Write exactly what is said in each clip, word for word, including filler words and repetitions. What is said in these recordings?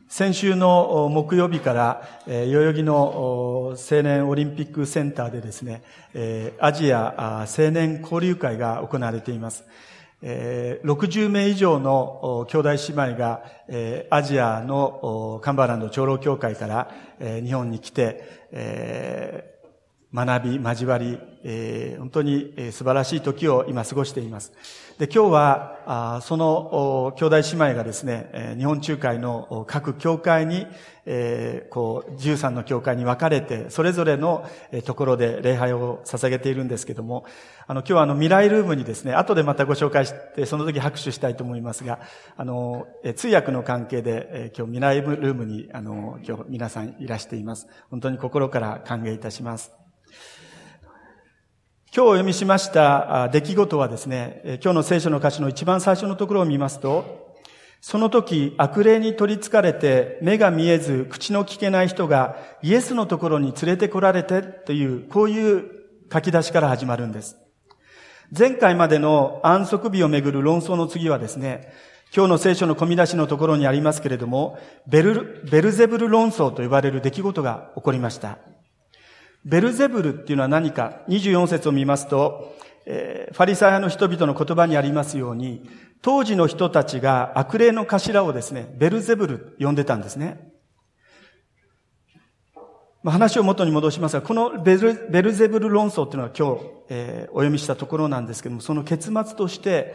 先週の木曜日から、えー、代々木の青年オリンピックセンターでですね、えー、アジア青年交流会が行われています。えー、ろくじゅうめい以上の兄弟姉妹が、えー、アジアのカンバーランド長老協会から、えー、日本に来て、えー、学び、交わり、えー、本当に素晴らしい時を今過ごしています。で、今日は、あその兄弟姉妹がですね、日本中会の各教会に、えー、こう、じゅうさんの教会に分かれて、それぞれのところで礼拝を捧げているんですけども、あの、今日はあの、未来ルームにですね、後でまたご紹介して、その時拍手したいと思いますが、あの、通訳の関係で、今日未来ルームに、あの、今日皆さんいらしています。本当に心から歓迎いたします。今日お読みしました出来事はですね、今日の聖書の箇所の一番最初のところを見ますと、その時悪霊に取り憑かれて目が見えず口の聞けない人がイエスのところに連れてこられてという、こういう書き出しから始まるんです。前回までの安息日をめぐる論争の次はですね、今日の聖書の込み出しのところにありますけれども、ベル、ベルゼブル論争と呼ばれる出来事が起こりました。ベルゼブルっていうのは何か、にじゅうよん節を見ますと、えー、ファリサイ派の人々の言葉にありますように、当時の人たちが悪霊の頭をですね、ベルゼブル呼んでたんですね。まあ、話を元に戻しますが、このベル、ベルゼブル論争っていうのは今日、えー、お読みしたところなんですけども、その結末として、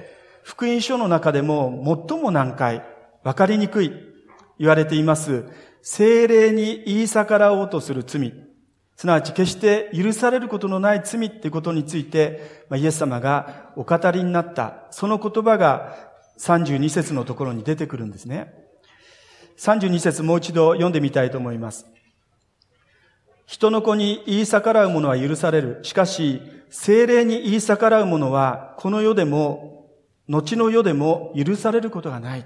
福音書の中でも最も難解、わかりにくい言われています、聖霊に言い逆らおうとする罪、すなわち決して許されることのない罪っていうことについて、まあ、イエス様がお語りになった、その言葉がさんじゅうに節のところに出てくるんですね。さんじゅうに節もう一度読んでみたいと思います。人の子に言い逆らう者は許される。しかし、聖霊に言い逆らう者は、この世でも、後の世でも許されることがない。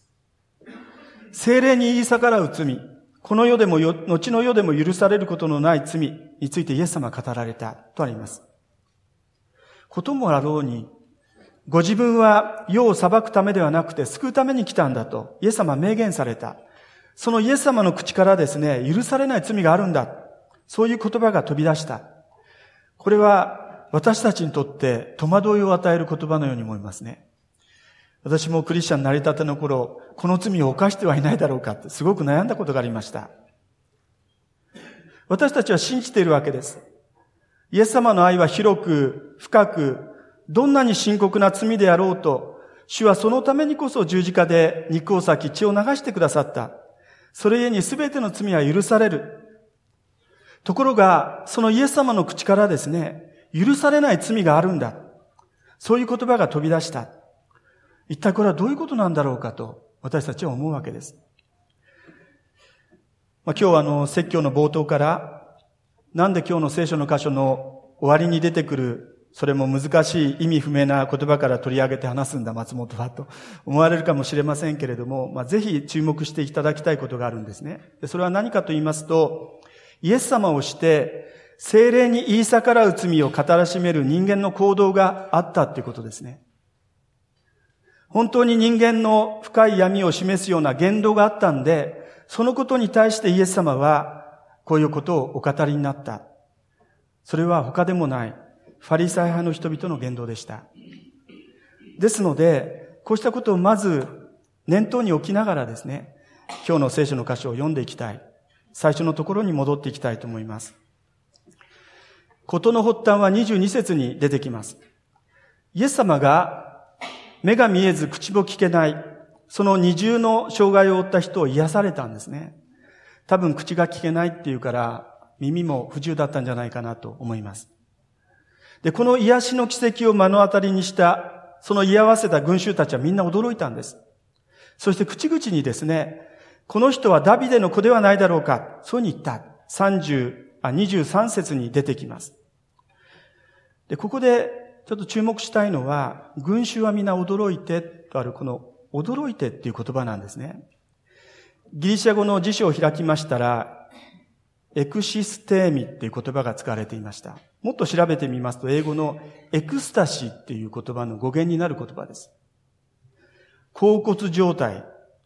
聖霊に言い逆らう罪、この世でもよ、後の世でも許されることのない罪についてイエス様が語られたとあります。こともあろうに、ご自分は世を裁くためではなくて救うために来たんだとイエス様は明言された。そのイエス様の口からですね、許されない罪があるんだ。そういう言葉が飛び出した。これは私たちにとって戸惑いを与える言葉のように思いますね。私もクリスチャンになりたての頃、この罪を犯してはいないだろうかってすごく悩んだことがありました。私たちは信じているわけです。イエス様の愛は広く、深く、どんなに深刻な罪であろうと、主はそのためにこそ十字架で肉を裂き血を流してくださった。それゆえに全ての罪は許される。ところが、そのイエス様の口からですね、許されない罪があるんだ。そういう言葉が飛び出した。一体これはどういうことなんだろうかと私たちは思うわけです。まあ、今日はあの説教の冒頭からなんで今日の聖書の箇所の終わりに出てくるそれも難しい意味不明な言葉から取り上げて話すんだ松本はと思われるかもしれませんけれども、まあ、ぜひ注目していただきたいことがあるんですね。でそれは何かと言いますと、イエス様をして聖霊に言い逆らう罪を語らしめる人間の行動があったということですね。本当に人間の深い闇を示すような言動があったんで、そのことに対してイエス様はこういうことをお語りになった。それは他でもないファリサイ派の人々の言動でした。ですので、こうしたことをまず念頭に置きながらですね、今日の聖書の箇所を読んでいきたい。最初のところに戻っていきたいと思います。事の発端はにじゅうに節に出てきます。イエス様が目が見えず口も聞けない、その二重の障害を負った人を癒されたんですね。多分口が聞けないっていうから耳も不自由だったんじゃないかなと思います。で、この癒しの奇跡を目の当たりにした、その居合わせた群衆たちはみんな驚いたんです。そして口々にですね、この人はダビデの子ではないだろうか、そういうふうに言った。さんじゅう、あ、にじゅうさん節に出てきます。で、ここでちょっと注目したいのは、群衆は皆驚いてとあるこの驚いてっていう言葉なんですね。ギリシャ語の辞書を開きましたら、エクシステーミっていう言葉が使われていました。もっと調べてみますと、英語のエクスタシーっていう言葉の語源になる言葉です。恍惚状態、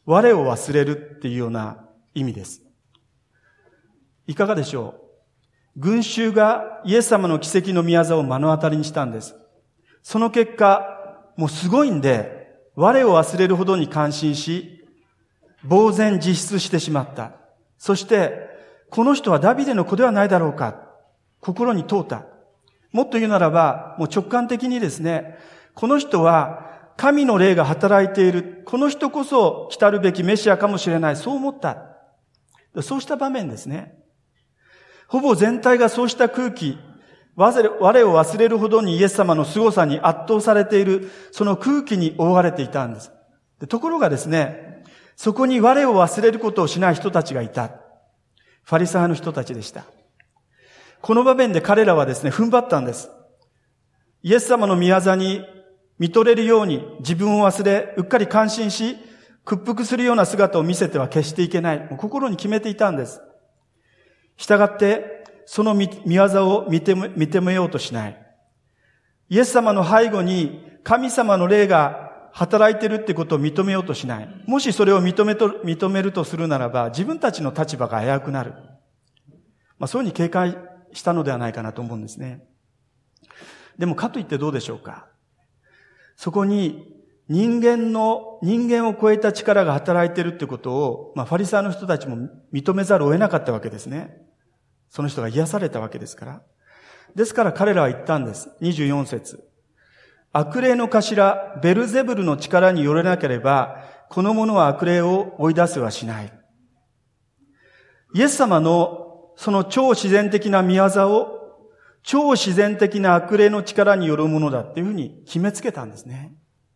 我を忘れるっていうような意味です。いかがでしょう。群衆がイエス様の奇跡の御業を目の当たりにしたんです。その結果、もうすごいんで、我を忘れるほどに感心し、呆然自失してしまった。そして、この人はダビデの子ではないだろうか。心に問うた。もっと言うならば、もう直感的にですね、この人は神の霊が働いている。この人こそ来たるべきメシアかもしれない。そう思った。そうした場面ですね。ほぼ全体がそうした空気、我を忘れるほどにイエス様の凄さに圧倒されている、その空気に覆われていたんです。ところがですね、そこに我を忘れることをしない人たちがいた。ファリサイの人たちでした。この場面で彼らはですね、踏ん張ったんです。イエス様の御業に見とれるように自分を忘れ、うっかり感心し、屈服するような姿を見せては決していけない。もう心に決めていたんです。したがって、その御業を認めようとしない。イエス様の背後に神様の霊が働いているってことを認めようとしない。もしそれを認めと、認めるとするならば、自分たちの立場が危うくなる。まあ、そういうふうに警戒したのではないかなと思うんですね。でもかといってどうでしょうか。そこに人間の、人間を超えた力が働いているってことを、まあ、ファリサイの人たちも認めざるを得なかったわけですね。その人が癒されたわけですから。ですから彼らは言ったんです。にじゅうよん節。悪霊の頭、ベルゼブルの力によれなければ、この者は悪霊を追い出せはしない。イエス様のその超自然的な御業を、超自然的な悪霊の力によるものだっていうふうに決めつけたんですね。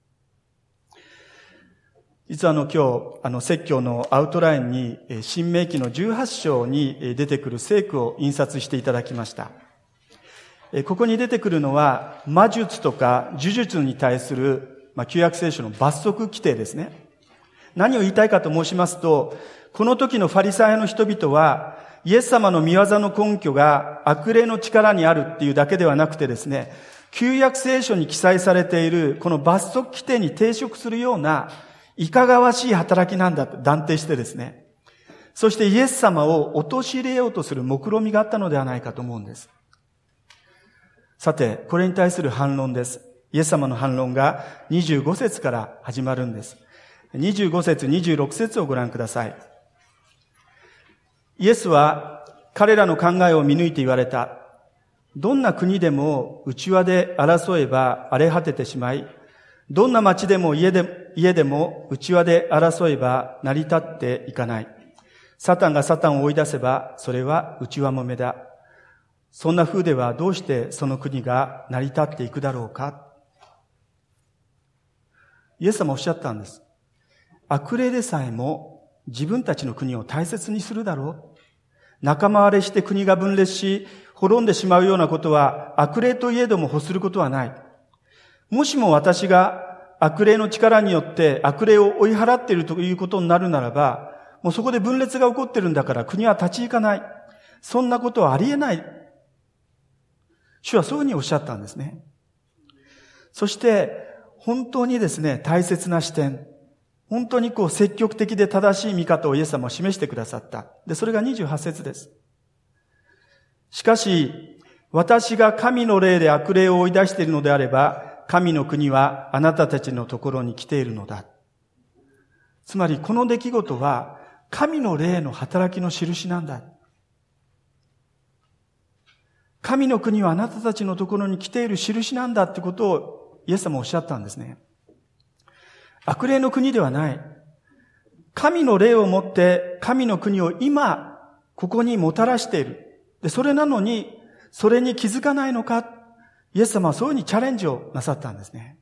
実はあの今日、あの説教のアウトラインに、新明記のじゅうはち章に出てくる聖句を印刷していただきました。ここに出てくるのは、魔術とか呪術に対する、まあ、旧約聖書の罰則規定ですね。何を言いたいかと申しますと、この時のファリサイ派の人々は、イエス様の御業の根拠が悪霊の力にあるっていうだけではなくてですね、旧約聖書に記載されているこの罰則規定に抵触するようないかがわしい働きなんだと断定してですね、そしてイエス様を陥れようとする目論みがあったのではないかと思うんです。さて、これに対する反論です。イエス様の反論がにじゅうご節から始まるんです。にじゅうご節、にじゅうろく節をご覧ください。イエスは彼らの考えを見抜いて言われた。どんな国でも内輪で争えば荒れ果ててしまい、どんな町でも家で、家でも内輪で争えば成り立っていかない。サタンがサタンを追い出せば、それは内輪もめだ。そんな風ではどうしてその国が成り立っていくだろうか。イエス様おっしゃったんです。悪霊でさえも自分たちの国を大切にするだろう。仲間割れして国が分裂し、滅んでしまうようなことは悪霊といえども欲することはない。もしも私が悪霊の力によって悪霊を追い払っているということになるならば、もうそこで分裂が起こってるんだから国は立ち行かない。そんなことはありえない。主はそういうふうにおっしゃったんですね。そして、本当にですね、大切な視点。本当にこう積極的で正しい見方をイエス様は示してくださった。で、それがにじゅうはち節です。しかし、私が神の霊で悪霊を追い出しているのであれば、神の国はあなたたちのところに来ているのだ。つまりこの出来事は神の霊の働きの印なんだ。神の国はあなたたちのところに来ている印なんだってことをイエス様おっしゃったんですね。悪霊の国ではない。神の霊をもって神の国を今ここにもたらしている。で、それなのにそれに気づかないのか。イエス様はそういうふうにチャレンジをなさったんですね。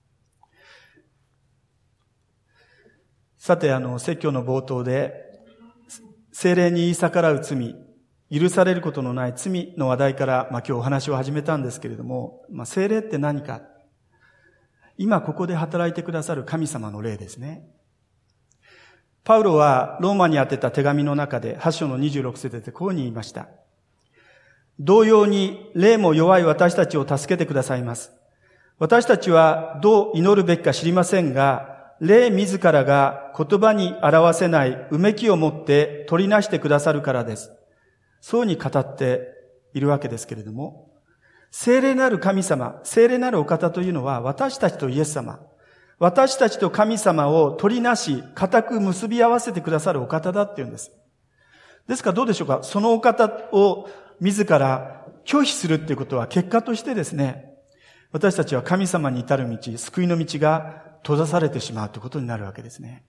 さて、あの、説教の冒頭で、聖霊に言い逆らう罪、許されることのない罪の話題から、まあ、今日お話を始めたんですけれども、まあ、聖霊って何か。今ここで働いてくださる神様の霊ですね。パウロはローマに宛てた手紙の中で、はち章のにじゅうろく節でこうに言いました。同様に霊も弱い私たちを助けてくださいます。私たちはどう祈るべきか知りませんが、 霊自らが言葉に表せないうめきを持って取りなしてくださるからです。そうに語っているわけですけれども、聖霊なる神様、聖霊なるお方というのは私たちとイエス様、私たちと神様を取りなし、固く結び合わせてくださるお方だっていうんです。ですからどうでしょうか、そのお方を自ら拒否するっていうことは結果としてですね、私たちは神様に至る道、救いの道が閉ざされてしまうということになるわけですね。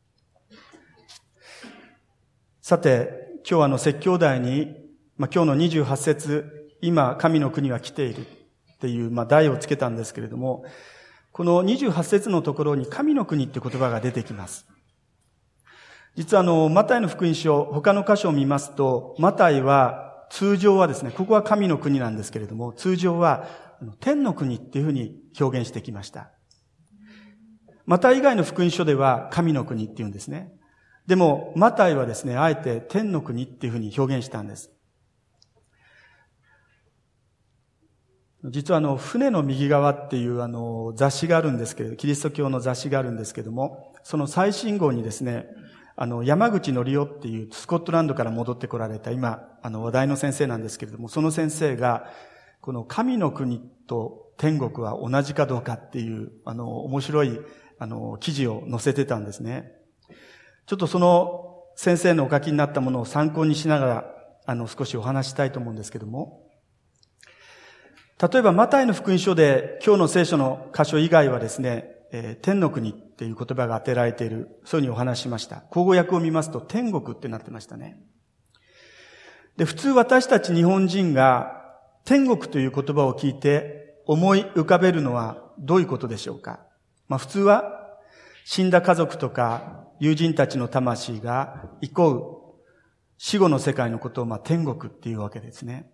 さて、今日はあの説教題に、まあ、今日のにじゅうはち節、今神の国は来ているっていう、まあ、題をつけたんですけれども、このにじゅうはち節のところに神の国って言葉が出てきます。実はあの、マタイの福音書、他の箇所を見ますと、マタイは通常はですね、ここは神の国なんですけれども、通常は天の国っていうふうに表現してきました。マタイ以外の福音書では神の国っていうんですね。でも、マタイはですね、あえて天の国っていうふうに表現したんです。実はあの、船の右側っていうあの、雑誌があるんですけれど、キリスト教の雑誌があるんですけれども、その最新号にですね、あの、山口のりおっていうスコットランドから戻ってこられた今、あの、話題の先生なんですけれども、その先生が、この神の国と天国は同じかどうかっていう、あの、面白い、あの、記事を載せてたんですね。ちょっとその先生のお書きになったものを参考にしながら、あの、少しお話したいと思うんですけども、例えばマタイの福音書で今日の聖書の箇所以外はですね、えー、天の国っていう言葉が当てられている、そういうふうにお話ししました。口語訳を見ますと天国ってなってましたね。で、普通私たち日本人が天国という言葉を聞いて思い浮かべるのはどういうことでしょうか。まあ普通は死んだ家族とか友人たちの魂が憩う死後の世界のことをまあ天国っていうわけですね。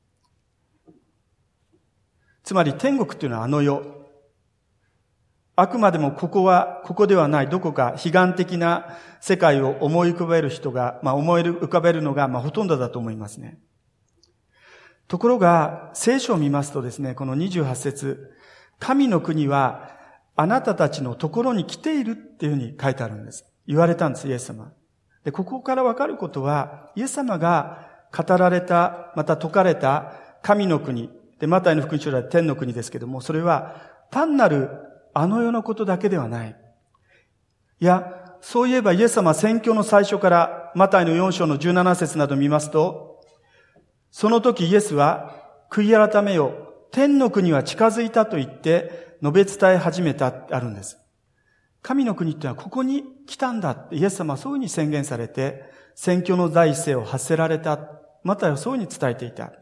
つまり天国っていうのはあの世。あくまでもここは、ここではない、どこか悲願的な世界を思い浮かべる人が、まあ思い浮かべるのが、まあほとんどだと思いますね。ところが、聖書を見ますとですね、このにじゅうはち節、神の国はあなたたちのところに来ているっていうふうに書いてあるんです。言われたんです、イエス様。で、ここからわかることは、イエス様が語られた、また説かれた神の国、で、マタイの福音書では天の国ですけども、それは単なるあの世のことだけではない。いや、そういえばイエス様は宣教の最初からマタイのよん章のじゅうなな節など見ますと、その時イエスは悔い改めよ、天の国は近づいたと言って述べ伝え始めたってあるんです。神の国ってのはここに来たんだってイエス様はそういうふうに宣言されて、宣教の第一声を発せられた。マタイはそういうふうに伝えていた。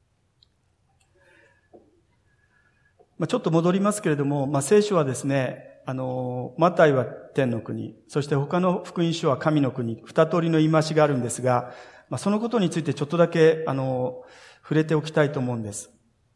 まあ、ちょっと戻りますけれども、まあ、聖書はですね、あの、マタイは天の国、そして他の福音書は神の国、二通りの言い回しがあるんですが、まあ、そのことについてちょっとだけ、あの、触れておきたいと思うんです。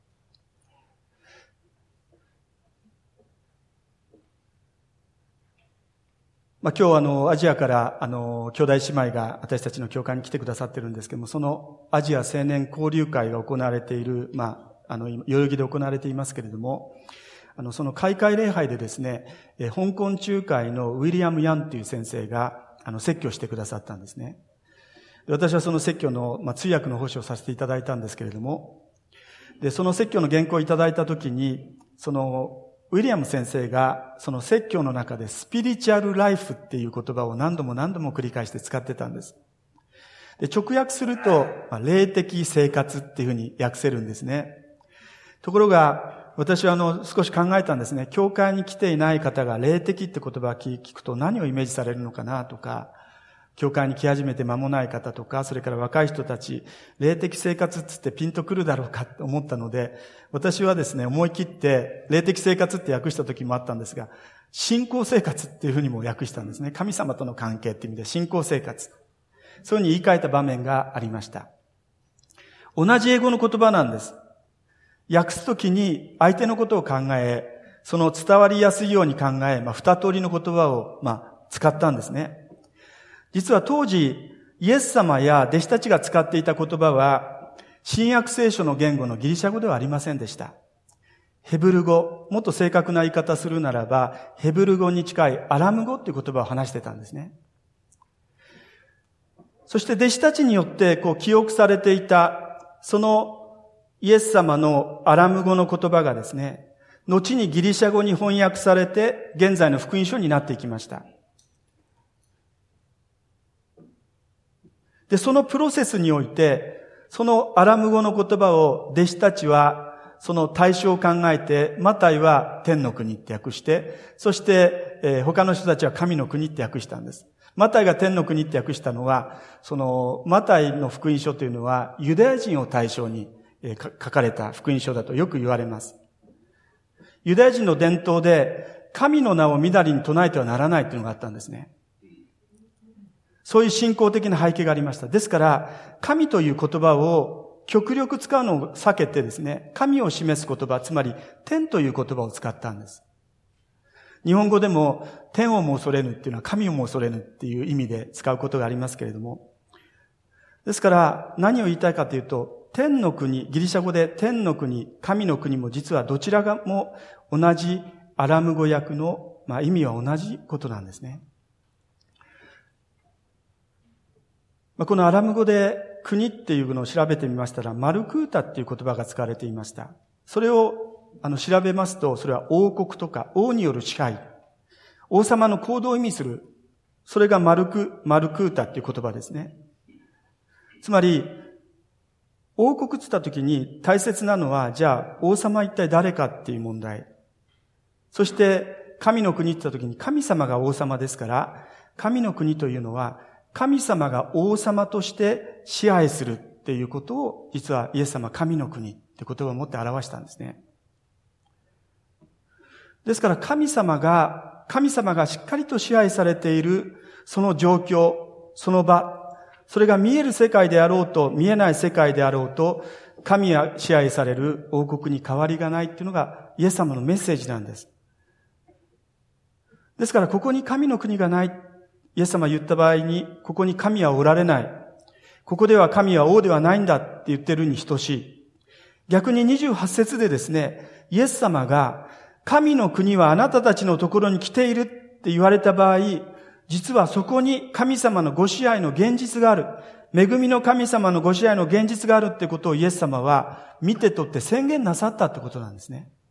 まあ、今日あの、アジアから、あの、兄弟姉妹が私たちの教会に来てくださってるんですけども、そのアジア青年交流会が行われている、まあ、あの、代々木で行われていますけれども、あの、その開会礼拝でですね、え、香港中会のウィリアム・ヤンという先生が、あの、説教してくださったんですね。で、私はその説教の、まあ、通訳の奉仕をさせていただいたんですけれども、で、その説教の原稿をいただいたときに、その、ウィリアム先生が、その説教の中でスピリチュアルライフっていう言葉を何度も何度も繰り返して使ってたんです。で、直訳すると、まあ、霊的生活っていうふうに訳せるんですね。ところが、私はあの、少し考えたんですね。教会に来ていない方が霊的って言葉を聞くと何をイメージされるのかなとか、教会に来始めて間もない方とか、それから若い人たち、霊的生活っつってピンとくるだろうかと思ったので、私はですね、思い切って霊的生活って訳した時もあったんですが、信仰生活っていうふうにも訳したんですね。神様との関係っていう意味で信仰生活。そういうふうに言い換えた場面がありました。同じ英語の言葉なんです。訳すときに相手のことを考え、その伝わりやすいように考え、まあ、二通りの言葉を、まあ、使ったんですね。実は当時、イエス様や弟子たちが使っていた言葉は、新約聖書の言語のギリシャ語ではありませんでした。 ヘブル語、もっと正確な言い方するならば、ヘブル語に近いアラム語っていう言葉を話してたんですね。そして弟子たちによってこう記憶されていた、そのイエス様のアラム語の言葉がですね、後にギリシャ語に翻訳されて、現在の福音書になっていきました。で、そのプロセスにおいて、そのアラム語の言葉を弟子たちは、その対象を考えて、マタイは天の国って訳して、そして、えー、他の人たちは神の国って訳したんです。マタイが天の国って訳したのは、その、マタイの福音書というのは、ユダヤ人を対象に、えー、書かれた福音書だとよく言われます。ユダヤ人の伝統で、神の名をみだりに唱えてはならないというのがあったんですね。そういう信仰的な背景がありました。ですから、神という言葉を極力使うのを避けてですね、神を示す言葉、つまり天という言葉を使ったんです。日本語でも天をも恐れぬっていうのは神をも恐れぬっていう意味で使うことがありますけれども。ですから何を言いたいかというと、天の国、ギリシャ語で天の国、神の国も実はどちらがも同じアラム語訳の、まあ、意味は同じことなんですね。このアラム語で国っていうのを調べてみましたら、マルクータっていう言葉が使われていました。それをあの調べますと、それは王国とか王による支配、王様の行動を意味する、それがマルク、マルクータっていう言葉ですね。つまり、王国って言った時に大切なのは、じゃあ王様は一体誰かっていう問題。そして神の国って言った時に神様が王様ですから、神の国というのは、神様が王様として支配するっていうことを、実はイエス様は神の国って言葉を持って表したんですね。ですから神様が、神様がしっかりと支配されているその状況、その場、それが見える世界であろうと、見えない世界であろうと、神が支配される王国に変わりがないっていうのがイエス様のメッセージなんです。ですからここに神の国がない、イエス様が言った場合に、ここに神はおられない。ここでは神は王ではないんだって言ってるに等しい。逆ににじゅうはち節でですね、イエス様が、神の国はあなたたちのところに来ているって言われた場合、実はそこに神様のご支配の現実がある。恵みの神様のご支配の現実があるってことをイエス様は見て取って宣言なさったってことなんですね。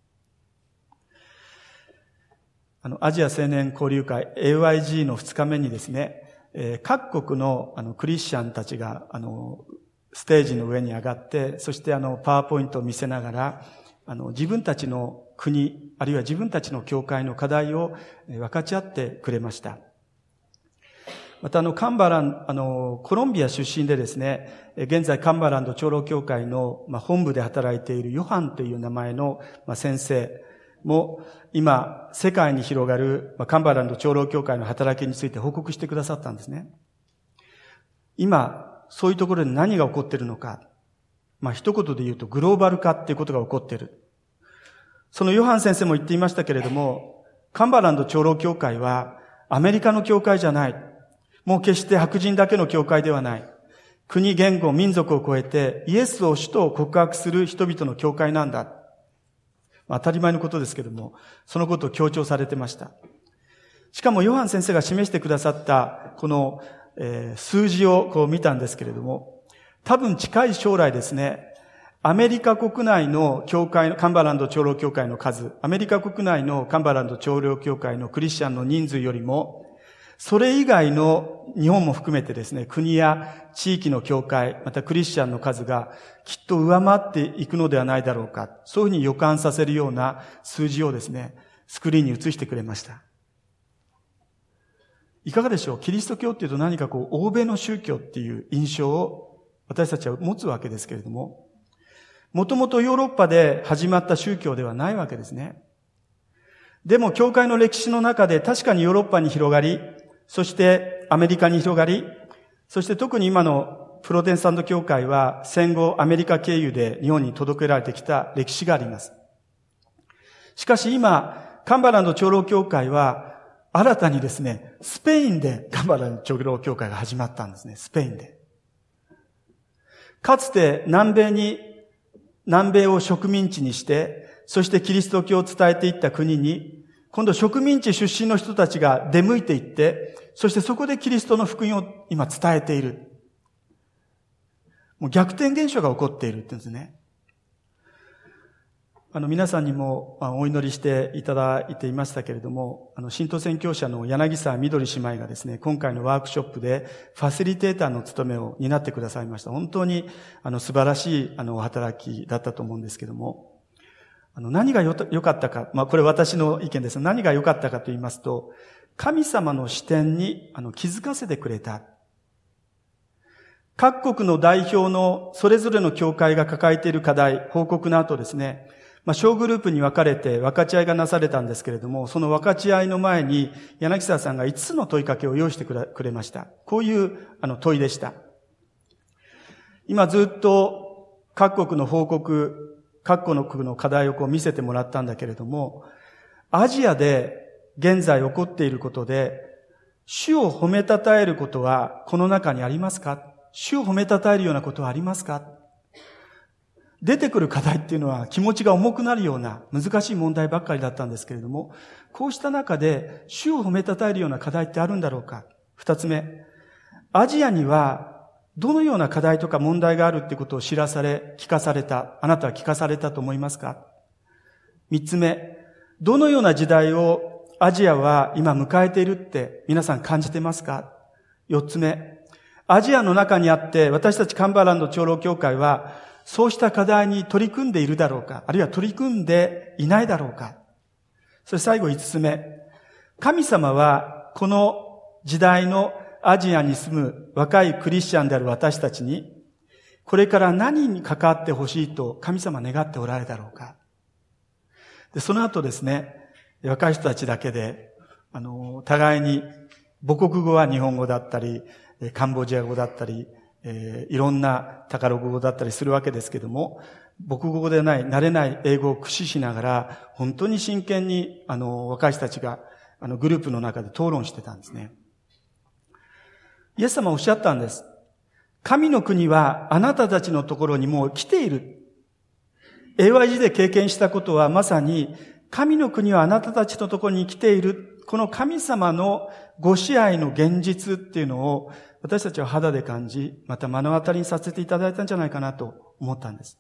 あの、アジア青年交流会 エーワイジー の二日目にですね、えー、各国のあのクリスチャンたちがあのステージの上に上がって、そしてあのパワーポイントを見せながら、あの自分たちの国、あるいは自分たちの教会の課題を分かち合ってくれました。またあのカンバラン、あのコロンビア出身でですね、現在カンバランド長老教会の、まあ、本部で働いているヨハンという名前の、まあ、先生も今世界に広がる、まあ、カンバランド長老教会の働きについて報告してくださったんですね。今そういうところで何が起こっているのか、まあ一言で言うとグローバル化っていうことが起こっている。そのヨハン先生も言っていましたけれども、カンバランド長老教会はアメリカの教会じゃない。もう決して白人だけの教会ではない。国、言語、民族を超えてイエスを主と告白する人々の教会なんだ。当たり前のことですけれども、そのことを強調されてました。しかもヨハン先生が示してくださったこの、えー、数字をこう見たんですけれども、多分近い将来ですね、アメリカ国内の教会の、カンバランド長老教会の数、アメリカ国内のカンバランド長老教会のクリスチャンの人数よりも、それ以外の日本も含めてですね、国や地域の教会、またクリスチャンの数がきっと上回っていくのではないだろうか、そういうふうに予感させるような数字をですね、スクリーンに映してくれました。いかがでしょう？キリスト教っていうと何かこう、欧米の宗教っていう印象を私たちは持つわけですけれども、もともとヨーロッパで始まった宗教ではないわけですね。でも教会の歴史の中で確かにヨーロッパに広がり、そしてアメリカに広がり、そして特に今のプロテスタント教会は戦後アメリカ経由で日本に届けられてきた歴史があります。しかし今、カンバランド長老教会は新たにですね、スペインでカンバランド長老教会が始まったんですね、スペインで。かつて南米に、南米を植民地にして、 そしてキリスト教を伝えていった国に、今度植民地出身の人たちが出向いていって、そしてそこでキリストの福音を今伝えている。もう逆転現象が起こっているって言うんですね。あの、皆さんにもお祈りしていただいていましたけれども、あの、新都宣教者の柳沢みどり姉妹がですね、今回のワークショップでファシリテーターの務めを担ってくださいました。本当に、あの、素晴らしい、あの、お働きだったと思うんですけども、あの、何がよ、良かったか、まあ、これ私の意見です。何が良かったかと言いますと、神様の視点に、あの、気づかせてくれた。各国の代表のそれぞれの教会が抱えている課題、報告の後ですね、まあ、小グループに分かれて分かち合いがなされたんですけれども、その分かち合いの前に柳沢さんがいつつの問いかけを用意してくれました。こういうあの問いでした。今ずっと各国の報告、各国の課題をこう見せてもらったんだけれども、アジアで現在起こっていることで、主を褒めたたえることはこの中にありますか？主を褒めたたえるようなことはありますか？出てくる課題っていうのは気持ちが重くなるような難しい問題ばっかりだったんですけれども、こうした中で主を褒めたたえるような課題ってあるんだろうか。二つ目、アジアにはどのような課題とか問題があるってことを知らされ、聞かされた。あなたは聞かされたと思いますか？三つ目、どのような時代をアジアは今迎えているって皆さん感じてますか？四つ目、アジアの中にあって私たちカンバーランド長老教会はそうした課題に取り組んでいるだろうか、あるいは取り組んでいないだろうか。そして最後五つ目、神様はこの時代のアジアに住む若いクリスチャンである私たちに、これから何に関わってほしいと神様願っておられるだろうか。で、その後ですね、若い人たちだけで、あの、互いに母国語は日本語だったり、カンボジア語だったり、えー、いろんなタカログ語だったりするわけですけども、母国語でない、慣れない英語を駆使しながら、本当に真剣に、あの、若い人たちが、あの、グループの中で討論してたんですね。イエス様はおっしゃったんです。神の国はあなたたちのところにもう来ている。エーワイジー で経験したことはまさに、神の国はあなたたちのところに来ている。この神様のご支配の現実っていうのを、私たちは肌で感じ、また目の当たりにさせていただいたんじゃないかなと思ったんです。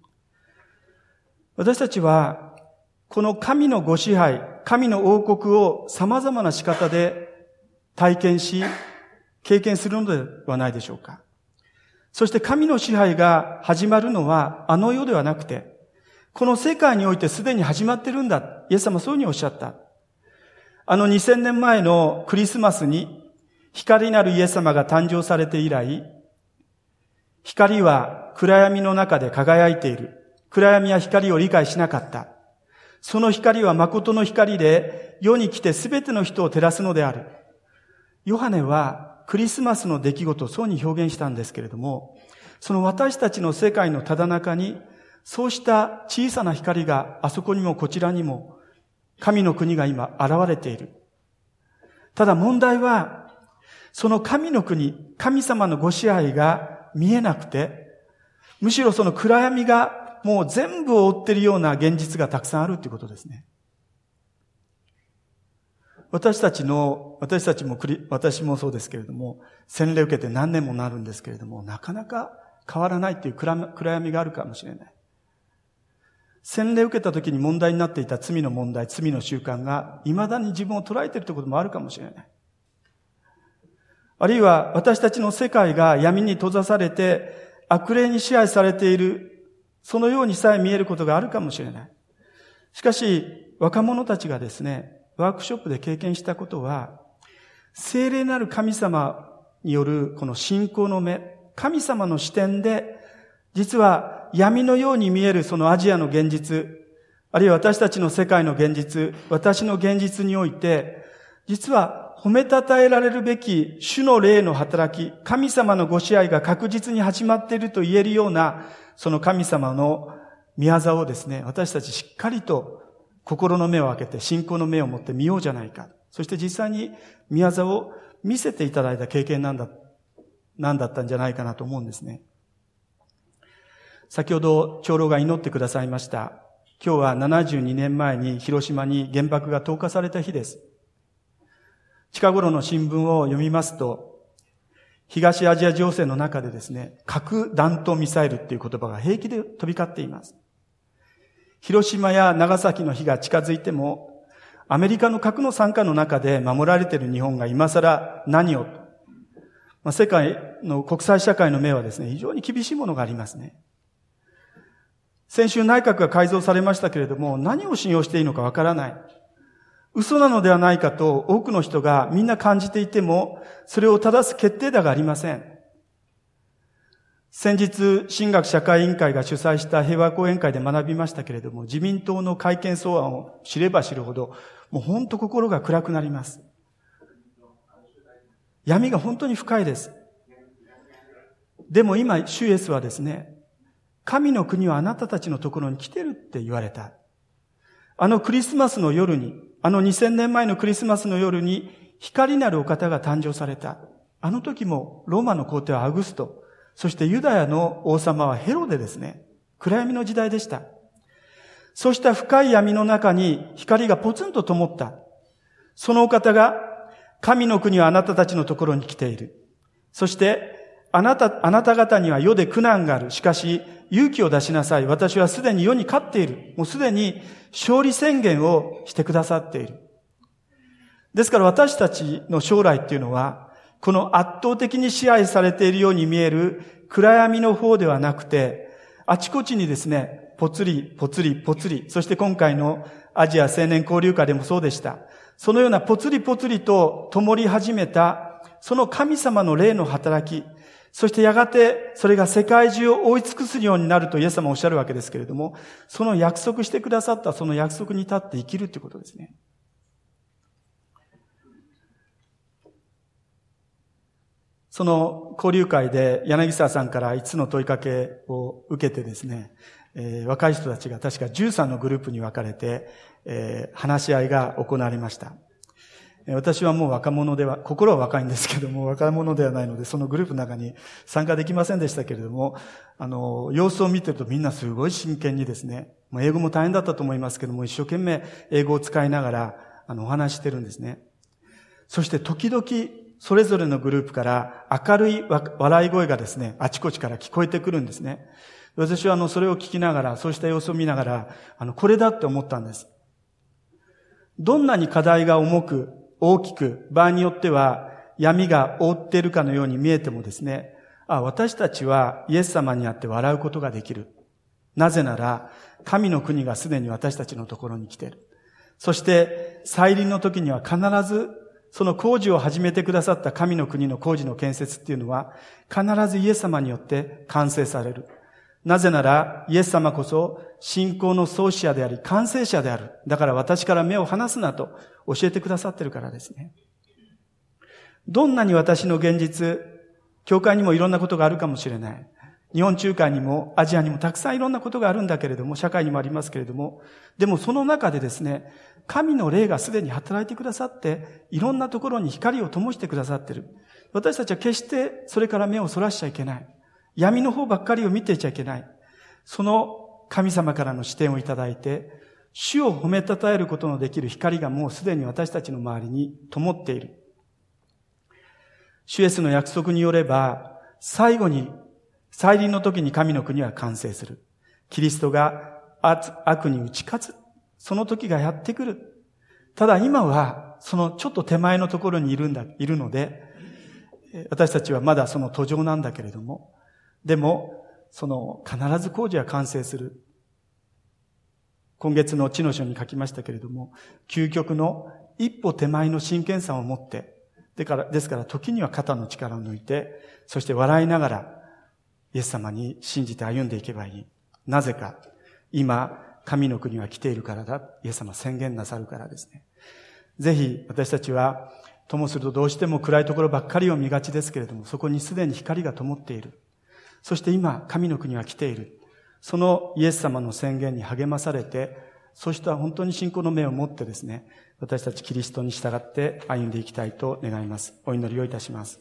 私たちは、この神のご支配、神の王国を様々な仕方で体験し、経験するのではないでしょうか。そして神の支配が始まるのはあの世ではなくて、この世界においてすでに始まってるんだ。イエス様はそういうふうにおっしゃった。あのにせんねんまえのクリスマスに、光なるイエス様が誕生されて以来、光は暗闇の中で輝いている。暗闇は光を理解しなかった。その光は誠の光で世に来てすべての人を照らすのである。ヨハネはクリスマスの出来事をそうに表現したんですけれども、その私たちの世界のただ中に、そうした小さな光があそこにもこちらにも神の国が今現れている。ただ問題は、その神の国、神様のご支配が見えなくて、むしろその暗闇がもう全部を覆っているような現実がたくさんあるということですね。私たちの、私たちも、私もそうですけれども、洗礼を受けて何年もなるんですけれども、なかなか変わらないという暗闇があるかもしれない。洗礼を受けた時に問題になっていた罪の問題、罪の習慣が未だに自分を捉えているということもあるかもしれない。あるいは私たちの世界が闇に閉ざされて悪霊に支配されている、そのようにさえ見えることがあるかもしれない。しかし若者たちがですね、ワークショップで経験したことは、聖霊なる神様によるこの信仰の目、神様の視点で、実は闇のように見えるそのアジアの現実、あるいは私たちの世界の現実、私の現実において、実は褒めたたえられるべき主の霊の働き、神様のご支配が確実に始まっていると言えるような、その神様の御業をですね、私たちしっかりと心の目を開けて、信仰の目を持って見ようじゃないか。そして実際に御業を見せていただいた経験なんだ、なんだったんじゃないかなと思うんですね。先ほど長老が祈ってくださいました。 今日はななじゅうにねんまえに広島に原爆が投下された日です。近頃の新聞を読みますと、東アジア情勢の中でですね、核弾頭ミサイルっていう言葉が平気で飛び交っています。広島や長崎の日が近づいても、アメリカの核の傘下の中で守られている日本が今更何を、まあ、世界の国際社会の目はですね、非常に厳しいものがありますね。先週内閣が改造されましたけれども、何を信用していいのかわからない。嘘なのではないかと多くの人がみんな感じていても、それを正す決定打がありません。先日、神学社会委員会が主催した平和講演会で学びましたけれども、自民党の改憲草案を知れば知るほど、もう本当心が暗くなります。闇が本当に深いです。でも今、主イエスはですね、神の国はあなたたちのところに来てるって言われた。あのクリスマスの夜に、あのにせんねんまえのクリスマスの夜に、光なるお方が誕生された。あの時もローマの皇帝はアグスト、そしてユダヤの王様はヘロデですね。暗闇の時代でした。そうした深い闇の中に光がポツンと灯った。そのお方が、神の国はあなたたちのところに来ている。そして、あなた、あなた方には世で苦難がある。しかし、勇気を出しなさい。私はすでに世に勝っている。もうすでに勝利宣言をしてくださっている。ですから私たちの将来っていうのは、この圧倒的に支配されているように見える暗闇の方ではなくて、あちこちにですね、ぽつり、ぽつり、ぽつり、そして今回のアジア青年交流会でもそうでした。そのようなぽつりぽつりと灯り始めた、その神様の霊の働き、そしてやがてそれが世界中を覆い尽くすようになるとイエス様おっしゃるわけですけれども、その約束してくださったその約束に立って生きるということですね。その交流会で柳沢さんからいつつの問いかけを受けてですね、えー、若い人たちが確かじゅうさんのグループに分かれて、えー、話し合いが行われました。私はもう若者では、心は若いんですけども、若者ではないので、そのグループの中に参加できませんでしたけれども、あの、様子を見てるとみんなすごい真剣にですね、もう英語も大変だったと思いますけども、一生懸命英語を使いながら、あの、お話してるんですね。そして時々、それぞれのグループから明るい笑い声がですね、あちこちから聞こえてくるんですね。私はあの、それを聞きながら、そうした様子を見ながら、あの、これだって思ったんです。どんなに課題が重く、大きく、場合によっては闇が覆っているかのように見えてもですね、あ、私たちはイエス様にあって笑うことができる。なぜなら、神の国がすでに私たちのところに来ている。そして、再臨の時には必ず、その工事を始めてくださった神の国の工事の建設っていうのは、必ずイエス様によって完成される。なぜなら、イエス様こそ信仰の創始者であり、完成者である。だから私から目を離すなと教えてくださっているからですね。どんなに私の現実、教会にもいろんなことがあるかもしれない。日本中海にもアジアにもたくさんいろんなことがあるんだけれども、社会にもありますけれども、でもその中でですね、神の霊がすでに働いてくださって、いろんなところに光を灯してくださっている。私たちは決してそれから目をそらしちゃいけない。闇の方ばっかりを見ていちゃいけない。その神様からの視点をいただいて、主を褒めたたえることのできる光がもうすでに私たちの周りに灯っている。主イエスの約束によれば、最後に、再臨の時に神の国は完成する。キリストが悪に打ち勝つ。その時がやってくる。ただ今は、そのちょっと手前のところにいるんだ、いるので、私たちはまだその途上なんだけれども、でも、その必ず工事は完成する。今月の知の書に書きましたけれども、究極の一歩手前の真剣さを持って、でから、ですから時には肩の力を抜いて、そして笑いながら、イエス様に信じて歩んでいけばいい。なぜか、今、神の国は来ているからだ。イエス様宣言なさるからですね。ぜひ、私たちは、ともするとどうしても暗いところばっかりを見がちですけれども、そこにすでに光が灯っている。そして今、神の国は来ている。そのイエス様の宣言に励まされて、そうした本当に信仰の目を持ってですね、私たちキリストに従って歩んでいきたいと願います。お祈りをいたします。